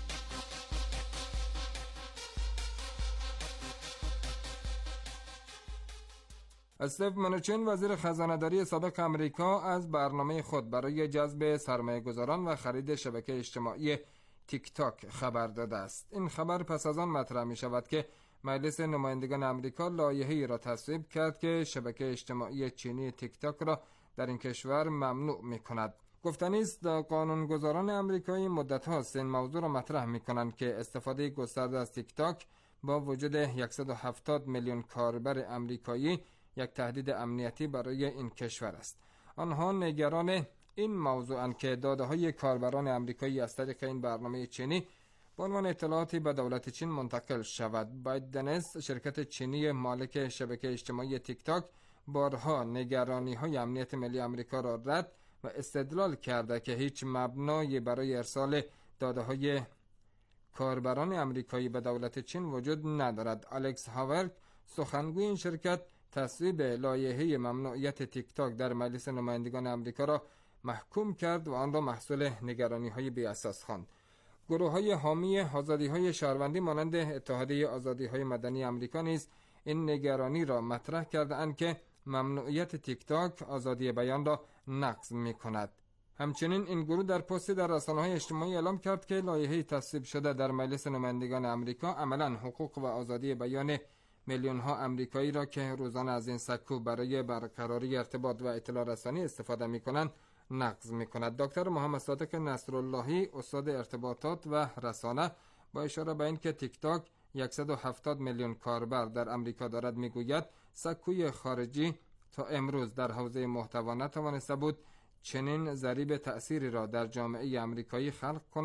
Speaker 17: استیو منوچین وزیر خزانه‌داری سابق امریکا از برنامه خود برای جذب سرمایه‌گذاران و خرید شبکه اجتماعی تیک تاک خبر داده است. این خبر پس از آن مطرح می شود که مجلس نمایندگان امریکا لایحه‌ای را تصویب کرد که شبکه اجتماعی چینی تیک تاک را در این کشور ممنوع می کند. گفتنی است قانونگذاران امریکایی مدت هاست این موضوع را مطرح می کنند که استفاده گسترده از تیک تاک با وجود 170 میلیون کاربر امریکایی یک تهدید امنیتی برای این کشور است. آنها نگران این موضوعند که داده‌های کاربران امریکایی از طریق این برنامه چینی به عنوان اطلاعاتی به دولت چین منتقل شود. بایدنس، شرکت چینی مالک شبکه اجتماعی تیک تاک، بارها نگرانی‌های امنیت ملی آمریکا را رد و استدلال کرده که هیچ مبنایی برای ارسال داده‌های کاربران امریکایی به دولت چین وجود ندارد. الکس هاورک، سخنگوی این شرکت، تصویب لایحه ممنوعیت تیک تاک در مجلس نمایندگان آمریکا را محکوم کرد و آن را محصول نگرانی‌های بی اساس خواند. گروه‌های حامی آزادی‌های شهروندی مانند اتحادیه آزادی‌های مدنی آمریکا نیز این نگرانی را مطرح کرده‌اند که ممنوعیت تیک تاک آزادی بیان را نقض می‌کند. همچنین این گروه در پستی در رسانه‌های اجتماعی اعلام کرد که لایحه تصویب شده در مجلس نمایندگان آمریکا عملاً حقوق و آزادی بیان میلیون‌ها آمریکایی را که روزانه از این سکو برای برقراری ارتباط و اطلاع رسانی استفاده می‌کنند نقض می‌کند. دکتر محمد صادق نصراللهی، استاد ارتباطات و رسانه، با اشاره به اینکه تیک تاک 170 میلیون کاربر در آمریکا دارد میگوید سکوی خارجی تا امروز در حوزه محتوا نتوانسته بود چنین ضریب تأثیری را در جامعه آمریکایی خلق کند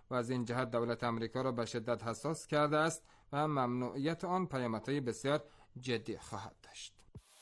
Speaker 17: و از این جهت دولت آمریکا را به شدت حساس کرده است و ممنوعیت آن پیامدهای بسیار جدی خواهد داشت.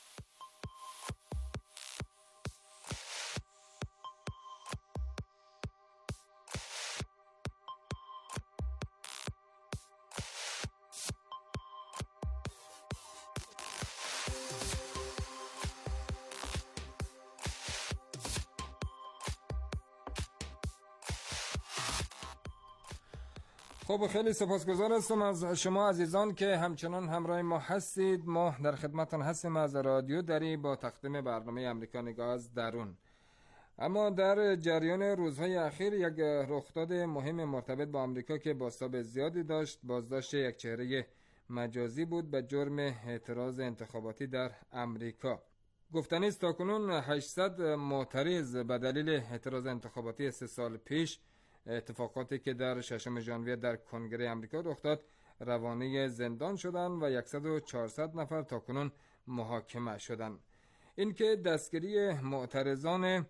Speaker 17: خب خیلی سپاسگزار هستم از شما عزیزان که همچنان همراه ما هستید. ما در خدمتتان هستیم از رادیو دری با تقدیم برنامه امریکا نگاه از درون. اما در جریان روزهای اخیر یک رخداد مهم مرتبط با آمریکا که بازتاب زیادی داشت، بازداشت یک چهره مجازی بود به جرم اعتراض انتخاباتی در آمریکا. گفتنی است تاکنون 800 معترض به دلیل اعتراض انتخاباتی 3 سال پیش، اتفاقاتی که در 6 ژانویه در کنگره آمریکا رخ داد، روانه زندان شدند و 100 و 400 نفر تاکنون محاکمه شدند. این که دستگیری معترضان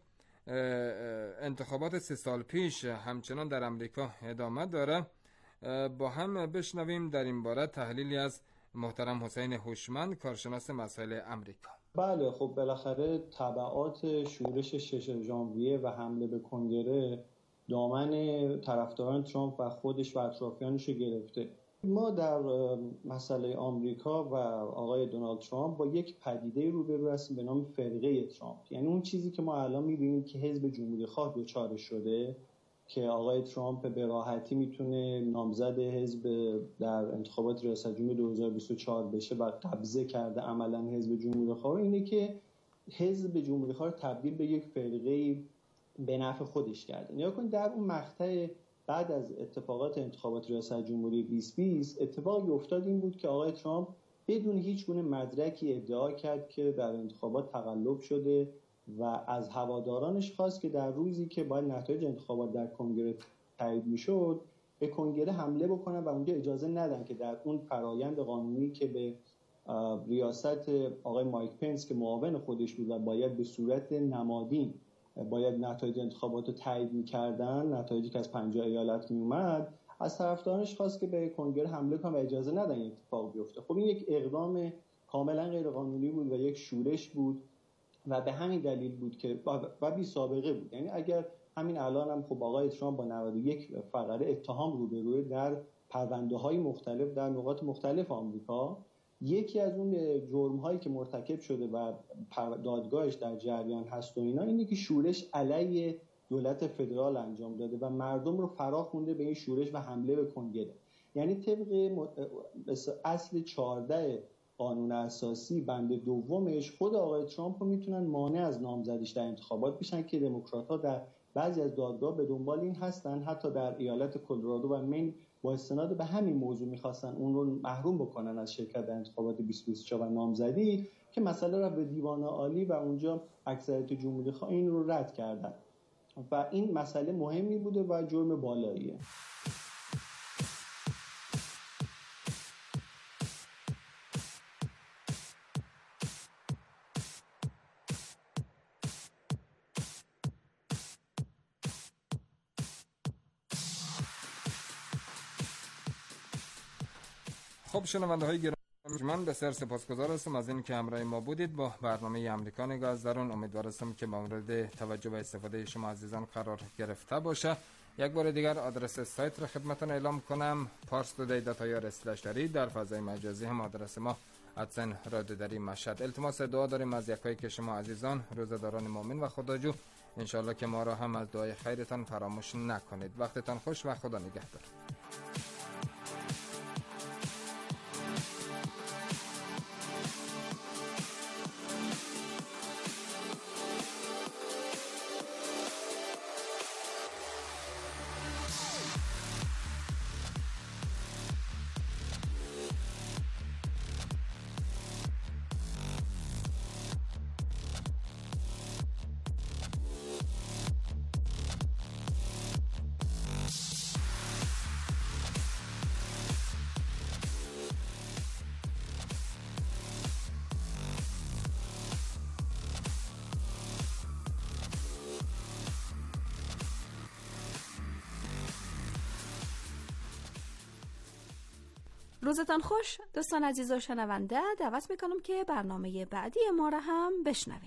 Speaker 17: انتخابات 3 سال پیش همچنان در آمریکا ادامه داره، با هم بشنویم در این باره تحلیلی از محترم حسین هوشمند، کارشناس مسائل آمریکا.
Speaker 19: بله، خب بالاخره تبعات شورش 6 ژانویه و حمله به کنگره دامن طرفداران ترامپ و خودش و اطرافیانش رو گرفته. ما در مسئله آمریکا و آقای دونالد ترامپ با یک پدیده روبرو هستیم به نام فرقه ترامپ. یعنی اون چیزی که ما الان می‌بینیم که حزب جمهوری‌خواه دچار شده که آقای ترامپ به راحتی میتونه نامزد حزب در انتخابات ریاست جمهوری 2024 بشه و قبضه کرده عملاً حزب جمهوری‌خواه، اینه که حزب جمهوری‌خواه رو تبدیل به یک فرقه به نفع خودش کرده. نگاه کنید در اون مقطع بعد از اتفاقات انتخابات ریاست جمهوری 2020 اتفاقی افتاد این بود که آقای ترامپ بدون هیچ گونه مدرکی ادعا کرد که در انتخابات تقلب شده و از هوادارانش خواست که در روزی که باید نتایج انتخابات در کنگره تایید میشد به کنگره حمله بکنن و اونجا اجازه ندن که در اون فرایند قانونی که به ریاست آقای مایک پنس که معاون خودش بود و باید به صورت نمادین باید نتایج انتخابات رو تایید می‌کردن، نتایجی که از 50 ایالت میومد، از طرفدارانش خواست که به کنگره حمله کنن و اجازه ندن این اتفاق بیفته. خب این یک اقدام کاملا غیر قانونی بود و یک شورش بود و به همین دلیل بود که و بی سابقه بود. یعنی اگر همین الان هم خب آقای ترامپ با 91 فقره اتهام روبروه در پرونده‌های مختلف در نقاط مختلف آمریکا، یکی از اون جرم‌هایی که مرتکب شده و دادگاهش در جریان هست و اینا اینه که شورش علیه دولت فدرال انجام داده و مردم رو فرا خونده به این شورش و حمله به کنگره. یعنی طبق اصل 14 قانون اساسی بند دومش خود آقای ترامپ رو میتونن مانع از نامزدیش در انتخابات بشن که دموکرات‌ها در بعضی از دادگاه به دنبال این هستن. حتی در ایالت کلرادو و مین با استناد به همین موضوع میخواستن اون رو محروم بکنن از شرکت در انتخابات 2024 و نامزدی، که مسئله را به دیوان عالی و اونجا اکثریت جمهوری‌خواه این رو رد کردن و این مسئله مهمی بوده و جرم بالاییه.
Speaker 17: خب شنونده های گرامی، من بسیار سپاسگزار هستم از این که همراه ما بودید با برنامه امریکا نگاه از درون. امیدوار هستم که مورد توجه و استفاده شما عزیزان قرار گرفته باشه. یک بار دیگر آدرس سایت را خدمتتون اعلام کنم: parstoday.ir/dari. در فضای مجازی هم آدرس ما @رادیودری مشهد. التماس دعا داریم از یکایی که شما عزیزان روزداران مؤمن و خداجو، انشالله که ما را هم از دعای خیرتان فراموش نکنید. وقتتان خوش و خدا نگهدار.
Speaker 5: روزتان خوش دوستان عزیز و شنونده. دعوت میکنم که برنامه بعدی ما را هم بشنوین.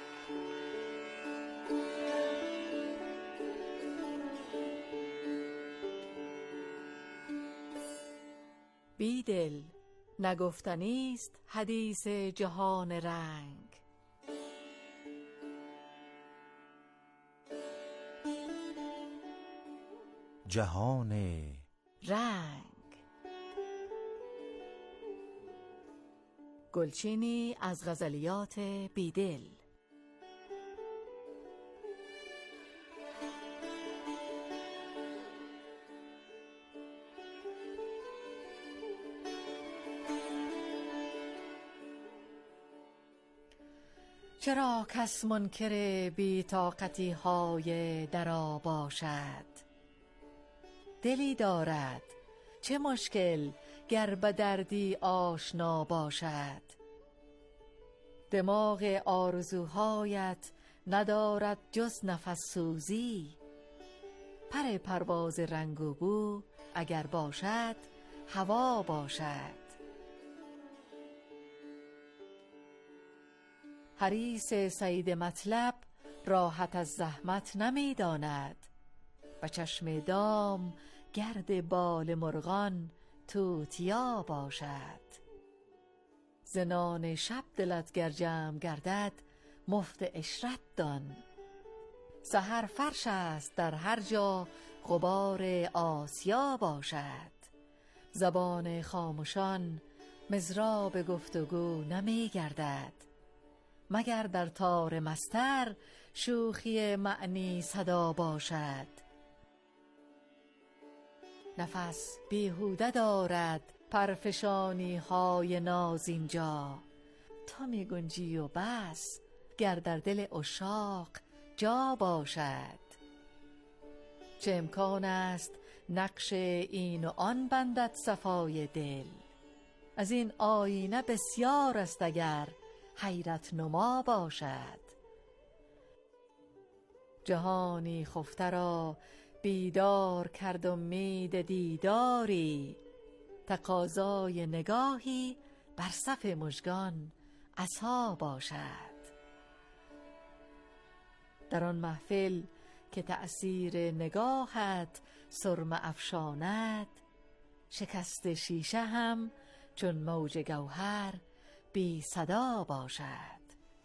Speaker 2: بیدل نگفتنیست حدیث جهان رنگ.
Speaker 20: جهان
Speaker 2: رنگ. گلچینی از غزلیات بیدل. چرا کس منکر بی طاقتی های درا باشد؟ دلی دارد چه مشکل گر به دردی آشنا باشد؟ دماغ آرزوهایت ندارد جز نفس سوزی، پر پرواز رنگ و بو اگر باشد هوا باشد. حریص صید مطلب راحت از زحمت نمی داند، و چشم دام گرد بال مرغان توتیا باشد. زنان شب دلت گر جمع گردد مفت عشرت دان، سحر فرش است در هر جا غبار آسیا باشد. زبان خاموشان مضراب گفتگو نمی گردد، مگر در تار مستر شوخی معنی صدا باشد. نفس بیهوده دارد پرفشانی های ناز اینجا، تا می گنجی و بس گر در دل عشاق جا باشد. چه امکان است نقش این و آن بندد صفای دل، از این آینه بسیار است اگر حیرت نما باشد. جهانی خفته را بیدار کرد امید دیداری، تقاضای نگاهی بر صف مژگان عصا باشد. در آن محفل که تأثیر نگاهت سرمه افشاند، شکست شیشه هم چون موج گوهر بی صدا باشد.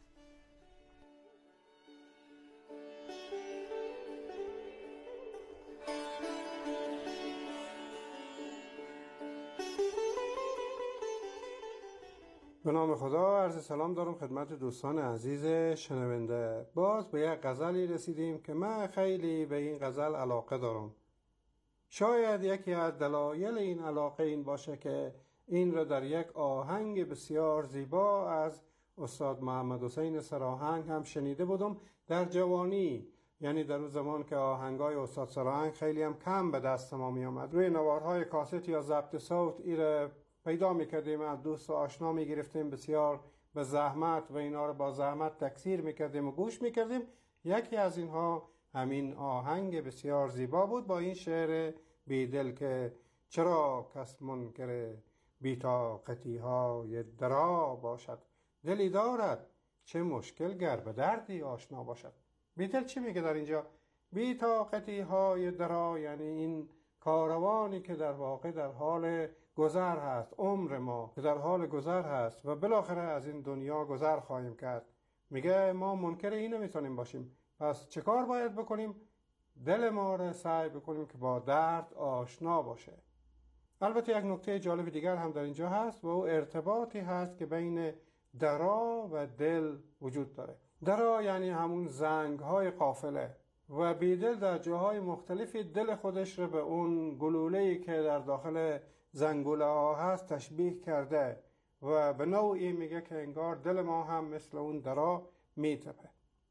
Speaker 21: به نام خدا، عرض سلام دارم خدمت دوستان عزیز شنونده. باز به یک غزلی رسیدیم که من خیلی به این غزل علاقه دارم. شاید یکی از دلایل این علاقه این باشه که این را در یک آهنگ بسیار زیبا از استاد محمد حسین سراهنگ هم شنیده بودم در جوانی، یعنی در اون زمان که آهنگای استاد سراهنگ خیلی هم کم به دست ما می آمد. روی نوارهای کاست یا ضبط صوت ایره پیدا میکردیم، از دوست و آشنا میگرفتیم، بسیار به زحمت و اینا رو با زحمت تکثیر میکردیم و گوش میکردیم. یکی از اینها همین آهنگ بسیار زیبا بود با این شعر بیدل که چرا کس منکر بی‌طاقتی های درا باشد، دلی دارد چه مشکل گر به دردی آشنا باشد. بیدل چی میگه در اینجا؟ بی‌طاقتی های درا یعنی این کاروانی که در واقع در حال گذر هست، عمر ما که در حال گذر هست و بالاخره از این دنیا گذر خواهیم کرد. میگه ما منکر این نمیتونیم باشیم، پس چه کار باید بکنیم؟ دل ما رو سعی بکنیم که با درد آشنا باشه. البته یک نکته جالب دیگر هم در اینجا هست و او ارتباطی هست که بین درا و دل وجود داره. درا یعنی همون زنگ های قافله و بیدل در جاهای مختلفی دل خودش رو به اون گلوله‌ای که در داخل زنگوله ها هست تشبیه کرده و به نوعی میگه که انگار دل ما هم مثل اون درا میتپه.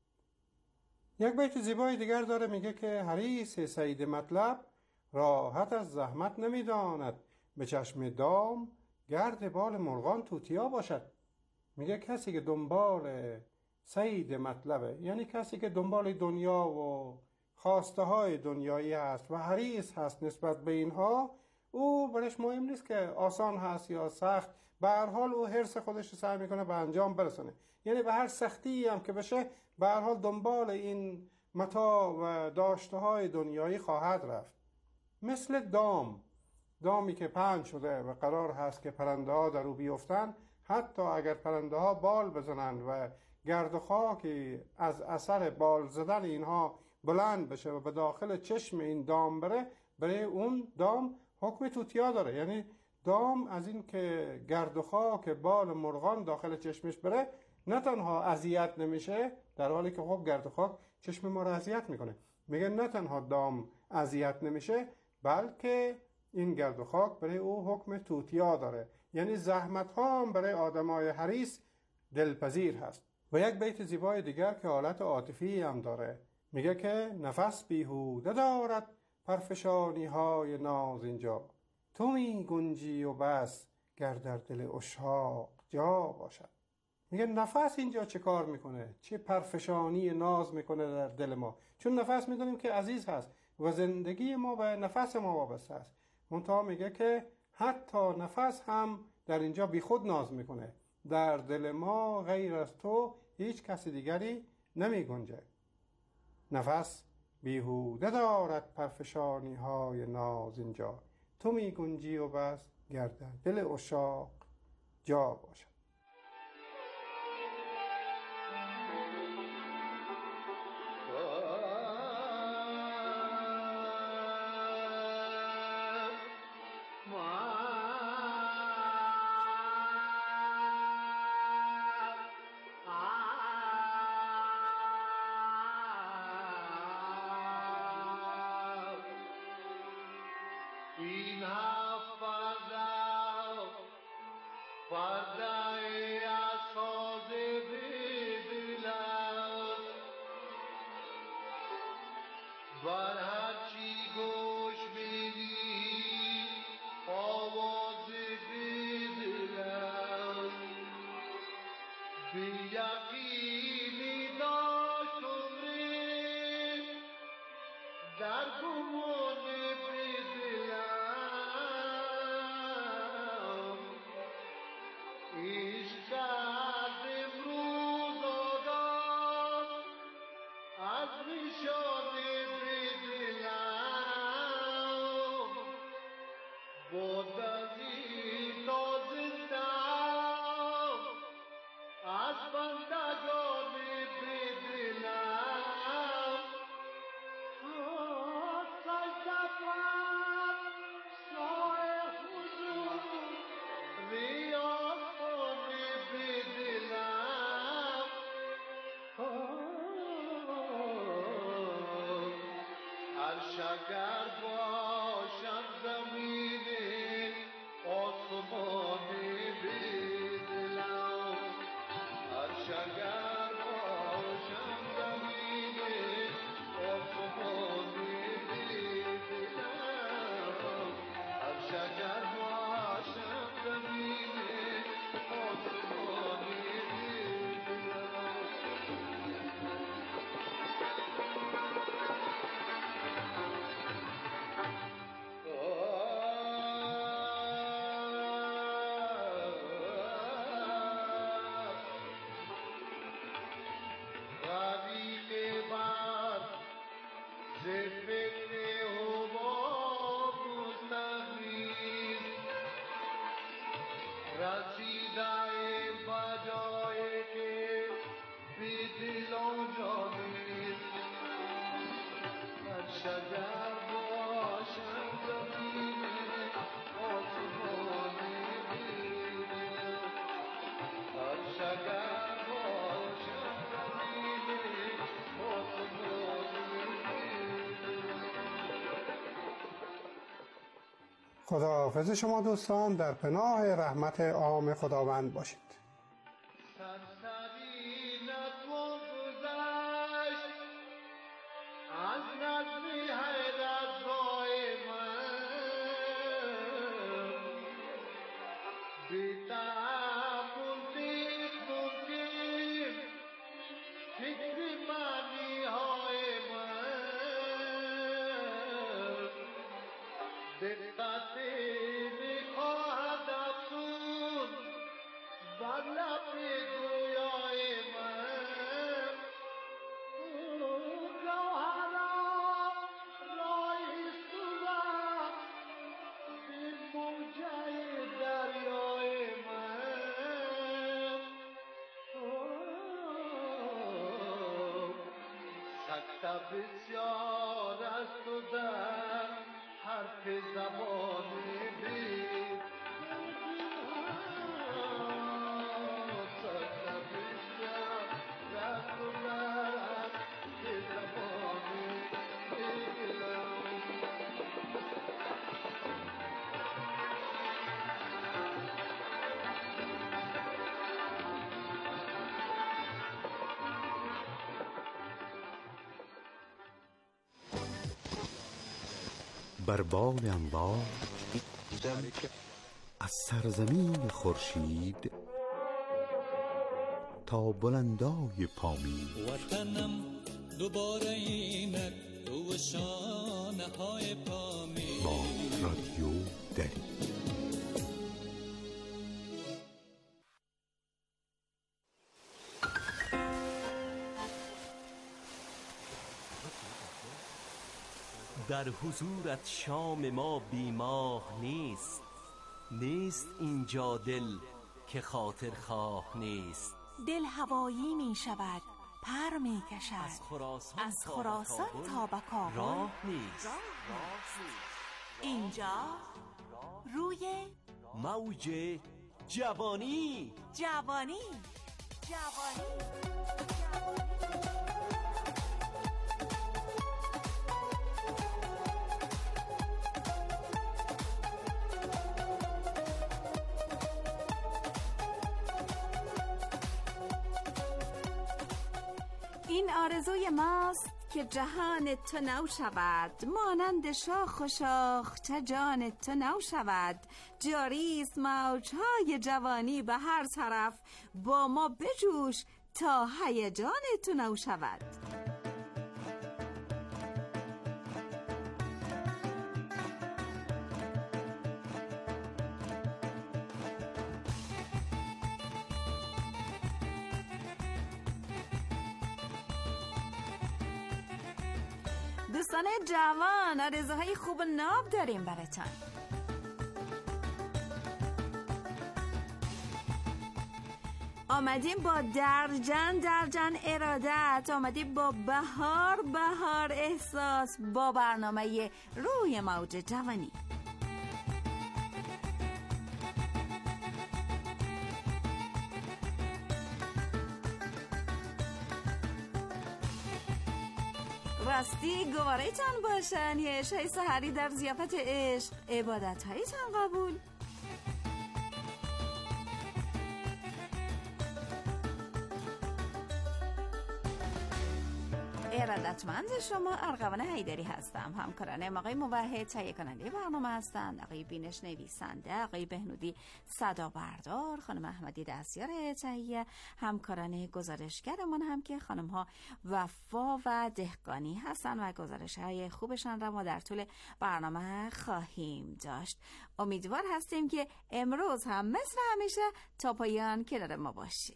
Speaker 21: یک بیت زیبای دیگر داره، میگه که حریص صید مطلب راحت از زحمت نمیداند، به چشم دام گرد بال مرغان توتیا باشد. میگه کسی که دنبال صید مطلبه، یعنی کسی که دنبال دنیا و خواسته های دنیایی هست و حریص هست نسبت به اینها، او برش مهم نیست که آسان هست یا سخت، به هر حال او حرص خودش رو سعی میکنه به انجام برسونه. یعنی به هر سختی هم که بشه به هر حال دنبال این متاع و داشته های دنیایی خواهد رفت. مثل دامی که پهن شده و قرار هست که پرنده ها در او بیفتن، حتی اگر پرنده ها بال بزنند و گرد و خاکی از اثر بال زدن اینها بلند بشه و به داخل چشم این دام بره، برای اون دام حکم توتیا داره. یعنی دام از این که گرد و خاک بال مرغان داخل چشمش بره نه تنها اذیت نمیشه، در حالی که خب گرد و خاک چشم ما را اذیت میکنه، میگه نه تنها دام اذیت نمیشه بلکه این گرد و خاک برای او حکم توتیا داره. یعنی زحمت ها هم برای آدمای حریص دلپذیر هست. و یک بیت زیبای دیگر که حالت عاطفی هم داره، میگه که نفس بیهوده دارد پرفشانی های ناز اینجا، تو می گنجی و بس گر در دل عشاق جا باشد. میگه نفس اینجا چه کار میکنه، چه پرفشانی ناز میکنه در دل ما، چون نفس میدونیم که عزیز هست و زندگی ما به نفس ما وابسته است. منتها میگه که حتی نفس هم در اینجا بی خود ناز میکنه، در دل ما غیر از تو هیچ کسی دیگری نمی گنجه. نفس بیهوده دارد پرفشانی های ناز اینجا، تو می گنجی و بس گر در دل عشاق جا باشد. خداحافظ شما دوستان، در پناه رحمت عام خداوند باشید.
Speaker 20: دقت
Speaker 4: بسیار است و در حرف زبانی بی سکت بسیار است و در حرف زبانی
Speaker 20: بر بال انوار از سرزمین خورشید تا بلندای پامید
Speaker 4: وطنم دوباره اینک رو شانه های پامید
Speaker 20: با رادیو دری.
Speaker 22: در حضورت شام ما بیماه نیست، نیست اینجا دل که خاطر خواه نیست.
Speaker 23: دل هوایی می شود، پر می کشد، از خراسان تا به کابل
Speaker 22: راه نیست.
Speaker 23: اینجا روی
Speaker 22: موج جوانی.
Speaker 5: این آرزوی ماست که جهان تو نو شود، مانند شاخ و شاخچه جان تو نو شود. جاریست موجهای جوانی به هر طرف، با ما بجوش تا هیجان تو نو شود. دوستان جوان، آرزوهای خوب و ناب داریم براتون. آمدیم با درجن ارادت، آمدیم با بهار احساس، با برنامه روی موج جوانی. راستی گواره‌تان باشن، یه عشای سحری در ضیافت عشق، عبادت هایتان قبول. ارادتمند شما ارغوان حیدری هستم. همکارانم آقای موحد تهیه کننده برنامه هستند، آقای بینش نویسنده، آقای بهنودی صدا بردار، خانم احمدی دستیار تهیه، همکاران گزارشگرمان هم که خانم ها وفا و دهقانی هستند و گزارش های خوبشان را ما در طول برنامه خواهیم داشت. امیدوار هستیم که امروز هم مثل همیشه تا پایان کنار ما باشید.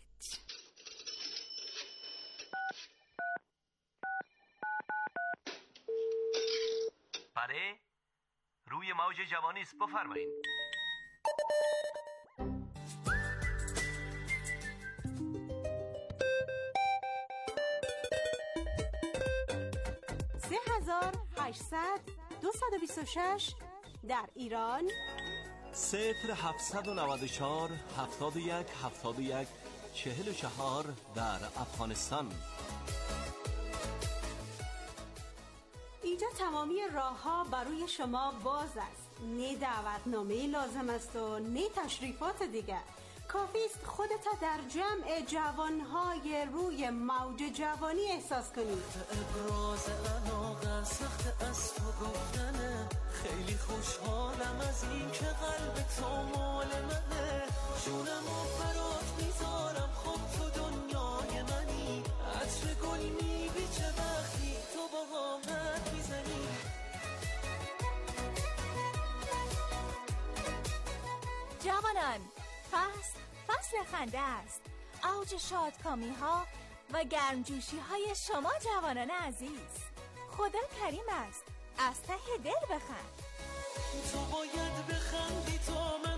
Speaker 22: بله، روی موج جوانی است، بفرمایید.
Speaker 23: در ایران
Speaker 22: 0794 71 71 44 در افغانستان.
Speaker 23: اینجا تمامی راه‌ها برای شما باز است. نه دعوتنامه لازم است و نه تشریفات دیگر. کافی است خودت در جمع جوانهای روی موج جوانی احساس کنید.
Speaker 4: ابراز علاقه سخت از تو گفتنه، خیلی خوشحالم از این که قلب تو مال منه، جونمو برات میذارم، خب تو دنیای منی، عطر گل میبیچه وقتی تو با قامت میزنی.
Speaker 1: جوانان، فصل خنده است. اوج شادکامی ها و گرمجوشی های شما جوانان عزیز. خدا کریم است. از ته دل بخند.
Speaker 4: تو باید بخندی تا من